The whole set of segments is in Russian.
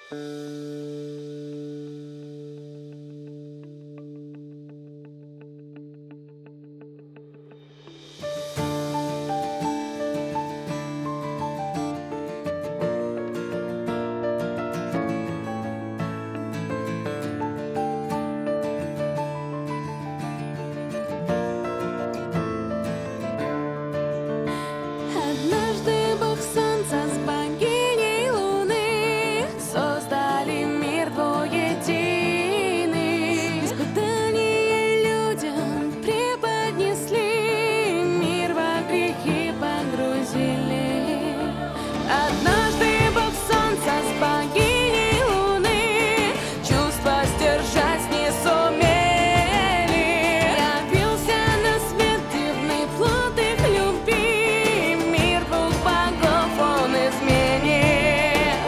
Однажды Бог Солнца с богиней Луны создали мир двуединый. Испытания людям преподнесли, мир во грехи погрузили. Однажды Бог Солнца с богиней Луны чувства сдержать не сумели. Явился на свет дивный плод их любви, мир двух богов он изменит.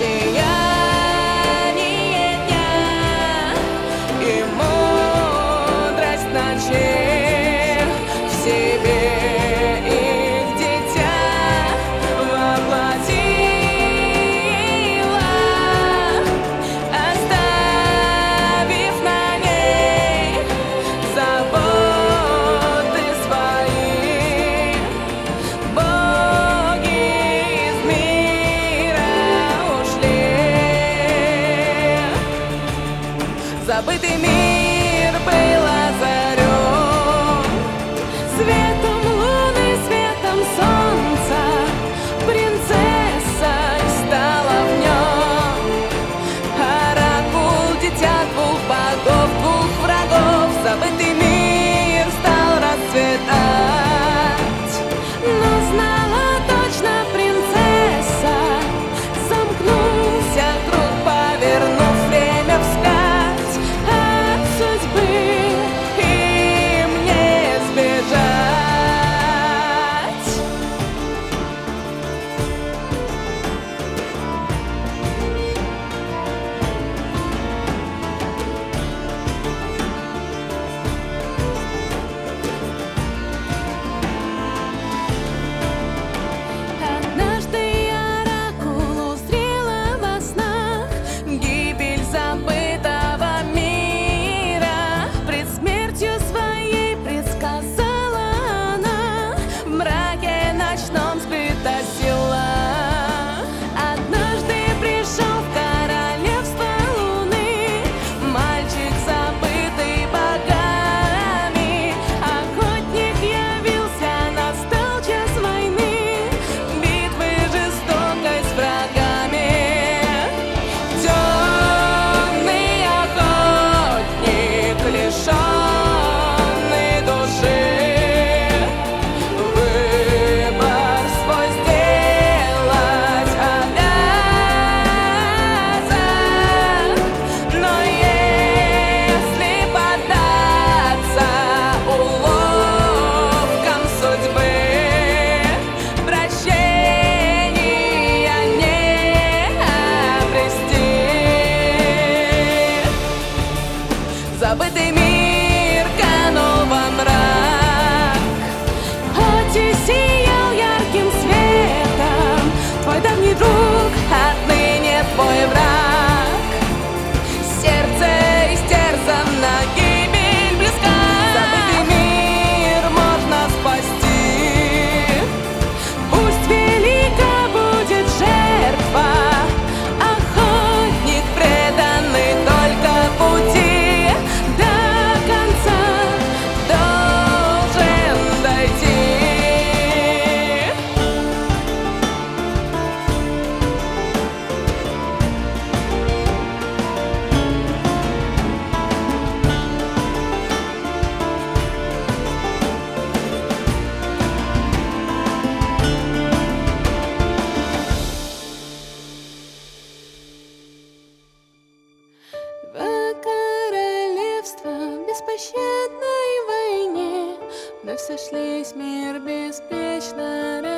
Сияние дня и мудрость ночей в себе их дитя воплотила, оставив на ней заботы свои. Боги из мира ушли, забытый мир был озарен светом луны, светом солнца. Принцессой стала в нем оракул, дитя двух богов, двух врагов. Забытый мир стал расцветать, но знала точно принцесса, замкнулся круг, повернув время вскачь. От судьбы им не сбежать. Однажды оракул узрела во снах гибель забытого мира. Пред смертью своей предсказала она, в мраке ночном скрыта сила. Однажды пришел в королевство Луны мальчик, забытый богами. Охотник явился, настал час войны, битвы жестокой с врагами. Темный охотник, лишенный души, выбор свой сделать обязан. Но если поддаться уловкам судьбы, прощения не обрести. Забытый мир канул во мрак, хоть и сиял ярким светом твой давний друг, отныне твой враг. Сердце истерзано, гибель близка. Забытый мир можно спасти, пусть велика будет жертва. Охотник, преданный только пути, до конца должен дойти. Два королевства в беспощадной войне вновь сошлись, мир беспечно